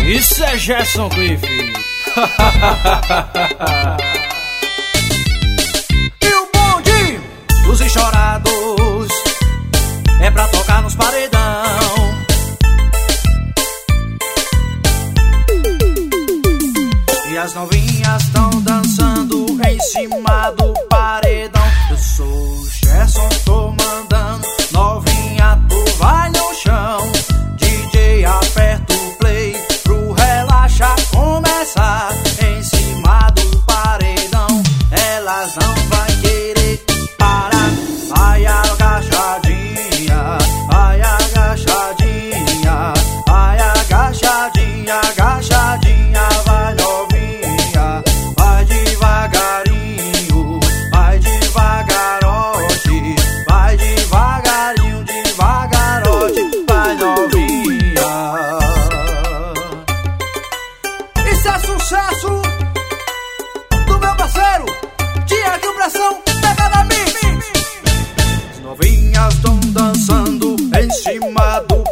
Isso é Gerson Cliff. E o bonde dos enchorados é pra tocar nos paredão. E as novinhas tão dançando em cima do paredão. Eu sou o Gerson, tô mandando. Novinha, tu vai no chão. DJ, aperta o play pro relaxa começar. Em cima do paredão, elas não vai querer parar. Vai agachadinha, vai agachadinha, vai agachadinha, agachadinha, vai novinha. Vai devagarinho, vai devagarote, vai devagarinho, devagarote, vai novinha. Isso é sucesso do meu parceiro Tiago Pressão, pega na mim. As novinhas estão dançando em cima do